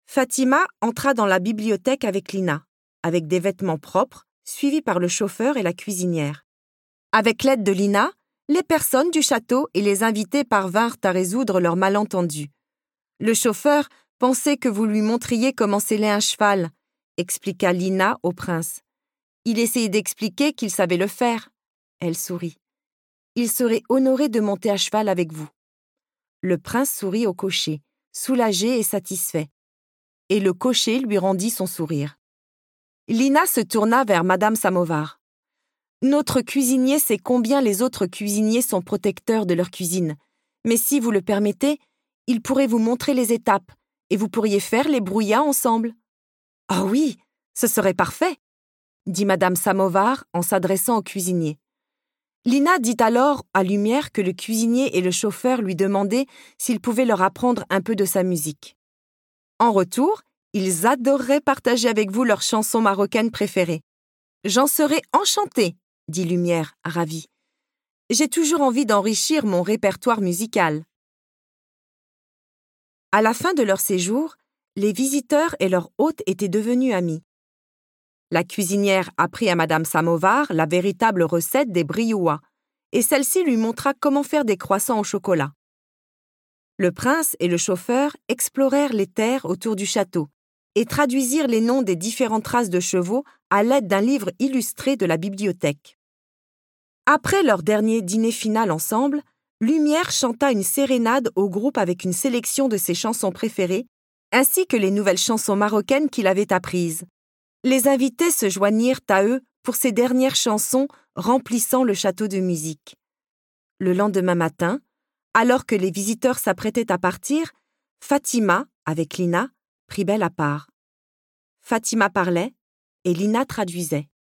Fatima entra dans la bibliothèque avec Lina, avec des vêtements propres, suivie par le chauffeur et la cuisinière. Avec l'aide de Lina, les personnes du château et les invités parvinrent à résoudre leur malentendu. Le chauffeur pensait que vous lui montriez comment seller un cheval, expliqua Lina au prince. Il essayait d'expliquer qu'il savait le faire. Elle sourit. Il serait honoré de monter à cheval avec vous. Le prince sourit au cocher, soulagé et satisfait. Et le cocher lui rendit son sourire. Lina se tourna vers Madame Samovar. Notre cuisinier sait combien les autres cuisiniers sont protecteurs de leur cuisine, mais si vous le permettez, il pourrait vous montrer les étapes et vous pourriez faire les brouillas ensemble. « Ah oui, ce serait parfait !» dit Madame Samovar en s'adressant au cuisinier. Lina dit alors à Lumière que le cuisinier et le chauffeur lui demandaient s'il pouvait leur apprendre un peu de sa musique. En retour, ils adoreraient partager avec vous leurs chansons marocaines préférées. « J'en serais enchantée !» dit Lumière, ravie. « J'ai toujours envie d'enrichir mon répertoire musical. » À la fin de leur séjour, les visiteurs et leur hôte étaient devenus amis. La cuisinière apprit à Madame Samovar la véritable recette des briouas, et celle-ci lui montra comment faire des croissants au chocolat. Le prince et le chauffeur explorèrent les terres autour du château et traduisirent les noms des différentes races de chevaux à l'aide d'un livre illustré de la bibliothèque. Après leur dernier dîner final ensemble, Lumière chanta une sérénade au groupe avec une sélection de ses chansons préférées, ainsi que les nouvelles chansons marocaines qu'il avait apprises. Les invités se joignirent à eux pour ces dernières chansons remplissant le château de musique. Le lendemain matin, alors que les visiteurs s'apprêtaient à partir, Fatima, avec Lina, prit Belle à part. Fatima parlait et Lina traduisait.